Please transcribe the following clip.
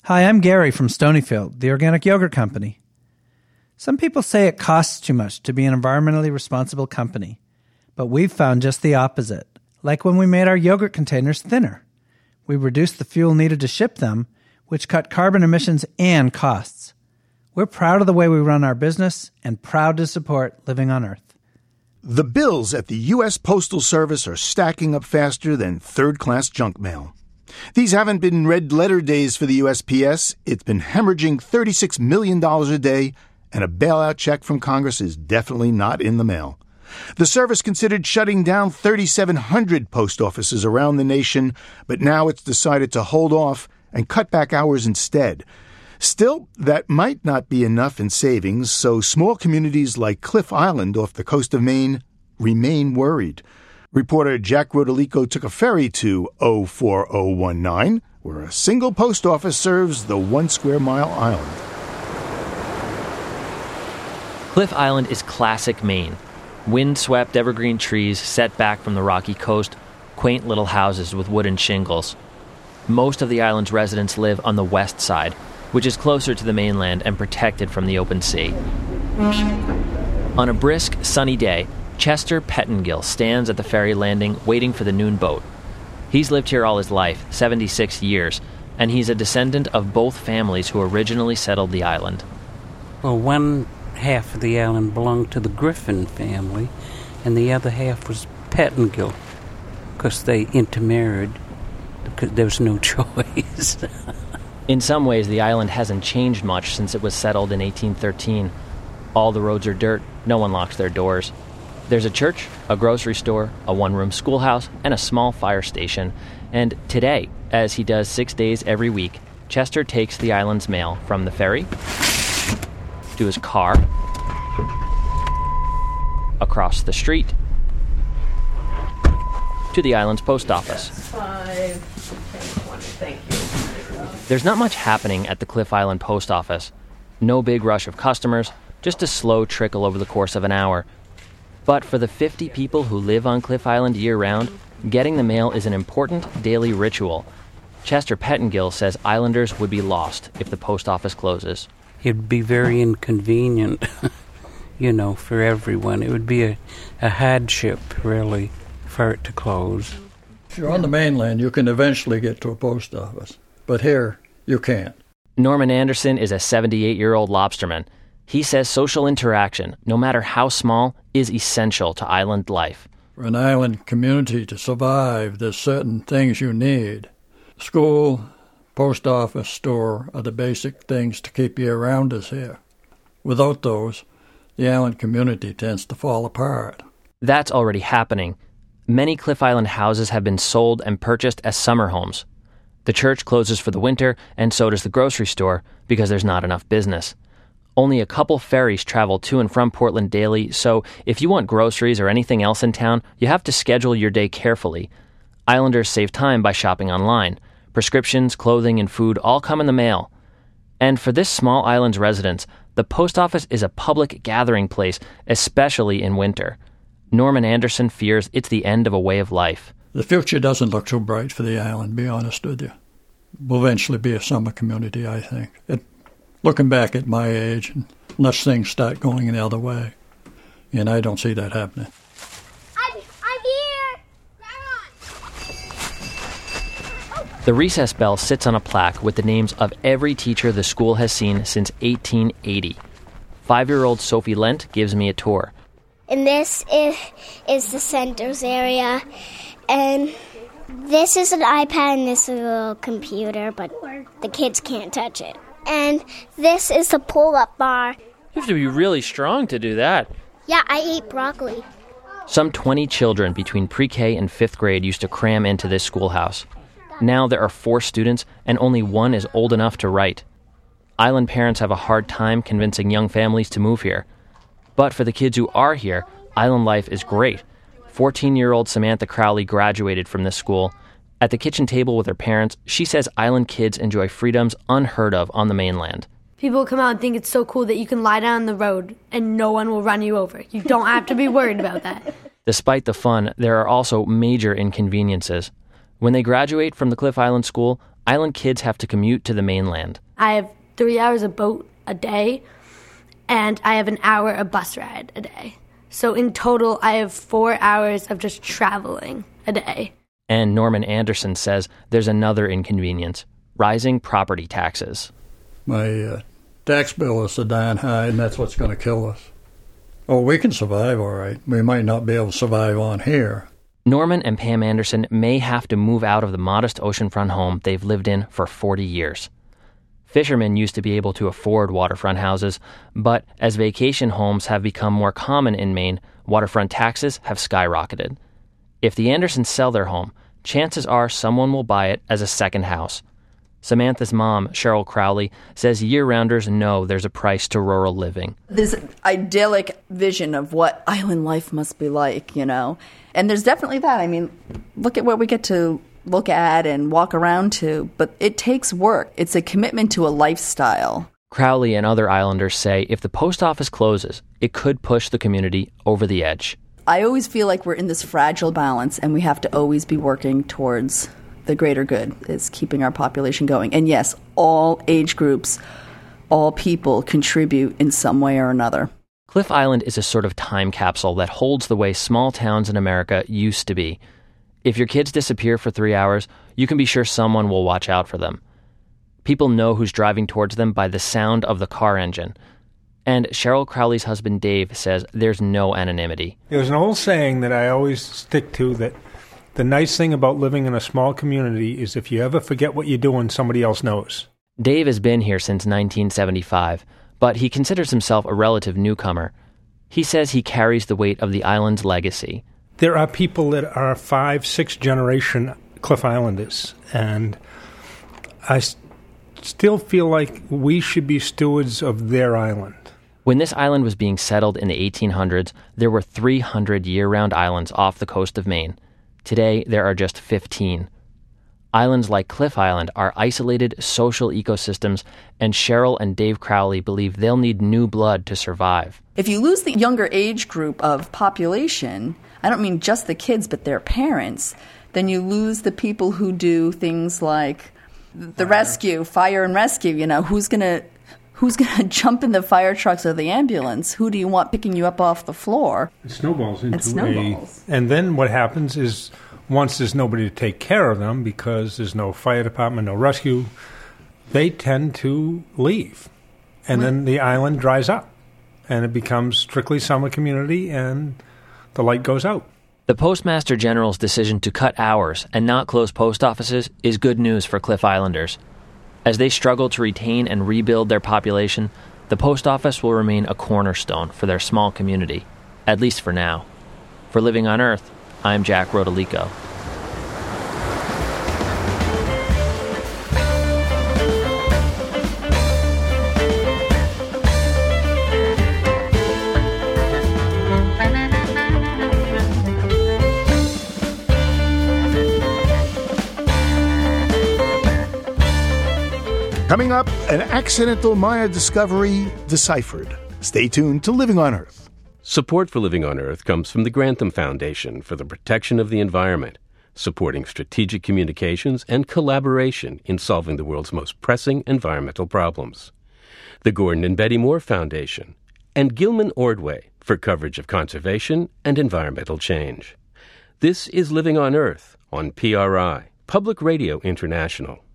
Hi, I'm Gary from Stonyfield, the organic yogurt company. Some people say it costs too much to be an environmentally responsible company, but we've found just the opposite. Like when we made our yogurt containers thinner. We reduced the fuel needed to ship them, which cut carbon emissions and costs. We're proud of the way we run our business and proud to support Living on Earth. The bills at the U.S. Postal Service are stacking up faster than third-class junk mail. These haven't been red letter days for the USPS. It's been hemorrhaging $36 million a day, and a bailout check from Congress is definitely not in the mail. The service considered shutting down 3,700 post offices around the nation, but now it's decided to hold off and cut back hours instead. Still, that might not be enough in savings, so small communities like Cliff Island off the coast of Maine remain worried. Reporter Jack Rodolico took a ferry to 04019, where a single post office serves the 1 square mile island. Cliff Island is classic Maine. Wind-swept evergreen trees set back from the rocky coast, quaint little houses with wooden shingles. Most of the island's residents live on the west side, which is closer to the mainland and protected from the open sea. On a brisk, sunny day, Chester Pettingill stands at the ferry landing waiting for the noon boat. He's lived here all his life, 76 years, and he's a descendant of both families who originally settled the island. Well, one half of the island belonged to the Griffin family, and the other half was Pettingill, because they intermarried, because there was no choice. In some ways, the island hasn't changed much since it was settled in 1813. All the roads are dirt, no one locks their doors. There's a church, a grocery store, a one-room schoolhouse, and a small fire station. And today, as he does 6 days every week, Chester takes the island's mail from the ferry to his car, across the street, to the island's post office. 5, 10, 20, thank you. There's not much happening at the Cliff Island post office. No big rush of customers, just a slow trickle over the course of an hour. But for the 50 people who live on Cliff Island year-round, getting the mail is an important daily ritual. Chester Pettingill says islanders would be lost if the post office closes. It'd be very inconvenient, for everyone. It would be a hardship, really, for it to close. If you're on the mainland, you can eventually get to a post office. But here, you can't. Norman Anderson is a 78-year-old lobsterman. He says social interaction, no matter how small, is essential to island life. For an island community to survive, there's certain things you need. School, post office, store are the basic things to keep you around us here. Without those, the island community tends to fall apart. That's already happening. Many Cliff Island houses have been sold and purchased as summer homes. The church closes for the winter, and so does the grocery store, because there's not enough business. Only a couple ferries travel to and from Portland daily, so if you want groceries or anything else in town, you have to schedule your day carefully. Islanders save time by shopping online. Prescriptions, clothing, and food all come in the mail. And for this small island's residents, the post office is a public gathering place, especially in winter. Norman Anderson fears it's the end of a way of life. The future doesn't look so bright for the island, be honest with you. We'll eventually be a summer community, I think. Looking back at my age, unless things start going the other way, and I don't see that happening. I'm here! The recess bell sits on a plaque with the names of every teacher the school has seen since 1880. 5-year-old Sophie Lent gives me a tour. And this is the centers area, and this is an iPad and this is a little computer, but the kids can't touch it. And this is the pull-up bar. You have to be really strong to do that. Yeah, I ate broccoli. Some 20 children between pre-K and 5th grade used to cram into this schoolhouse. Now there are 4 students, and only 1 is old enough to write. Island parents have a hard time convincing young families to move here. But for the kids who are here, island life is great. 14-year-old Samantha Crowley graduated from this school. At the kitchen table with her parents, she says island kids enjoy freedoms unheard of on the mainland. People come out and think it's so cool that you can lie down on the road and no one will run you over. You don't have to be worried about that. Despite the fun, there are also major inconveniences. When they graduate from the Cliff Island School, island kids have to commute to the mainland. I have 3 hours of boat a day, and I have an hour of bus ride a day. So in total, I have 4 hours of just traveling a day. And Norman Anderson says there's another inconvenience: rising property taxes. My tax bill is so darn high, and that's what's going to kill us. Oh, we can survive all right. We might not be able to survive on here. Norman and Pam Anderson may have to move out of the modest oceanfront home they've lived in for 40 years. Fishermen used to be able to afford waterfront houses, but as vacation homes have become more common in Maine, waterfront taxes have skyrocketed. If the Andersons sell their home, chances are someone will buy it as a second house. Samantha's mom, Cheryl Crowley, says year-rounders know there's a price to rural living. This idyllic vision of what island life must be like, you know. And there's definitely that. I mean, look at what we get to look at and walk around to, but it takes work. It's a commitment to a lifestyle. Crowley and other islanders say if the post office closes, it could push the community over the edge. I always feel like we're in this fragile balance, and we have to always be working towards the greater good, is keeping our population going. And yes, all age groups, all people contribute in some way or another. Cliff Island is a sort of time capsule that holds the way small towns in America used to be. If your kids disappear for 3 hours, you can be sure someone will watch out for them. People know who's driving towards them by the sound of the car engine. And Cheryl Crowley's husband Dave says there's no anonymity. There's an old saying that I always stick to, that the nice thing about living in a small community is if you ever forget what you're doing, somebody else knows. Dave has been here since 1975, but he considers himself a relative newcomer. He says he carries the weight of the island's legacy. There are people that are 5, 6 generation Cliff Islanders, and I still feel like we should be stewards of their island. When this island was being settled in the 1800s, there were 300 year-round islands off the coast of Maine. Today, there are just 15. Islands like Cliff Island are isolated social ecosystems, and Cheryl and Dave Crowley believe they'll need new blood to survive. If you lose the younger age group of population, I don't mean just the kids, but their parents, then you lose the people who do things like the rescue, fire and rescue. You know, who's gonna jump in the fire trucks or the ambulance? Who do you want picking you up off the floor? It snowballs into and then what happens is, once there's nobody to take care of them because there's no fire department, no rescue, they tend to leave. And then the island dries up, and it becomes strictly summer community, and the light goes out. The Postmaster General's decision to cut hours and not close post offices is good news for Cliff Islanders. As they struggle to retain and rebuild their population, the post office will remain a cornerstone for their small community, at least for now. For Living on Earth, I'm Jack Rodolico. Coming up, an accidental Maya discovery deciphered. Stay tuned to Living on Earth. Support for Living on Earth comes from the Grantham Foundation for the Protection of the Environment, supporting strategic communications and collaboration in solving the world's most pressing environmental problems. The Gordon and Betty Moore Foundation, and Gilman Ordway for coverage of conservation and environmental change. This is Living on Earth on PRI, Public Radio International.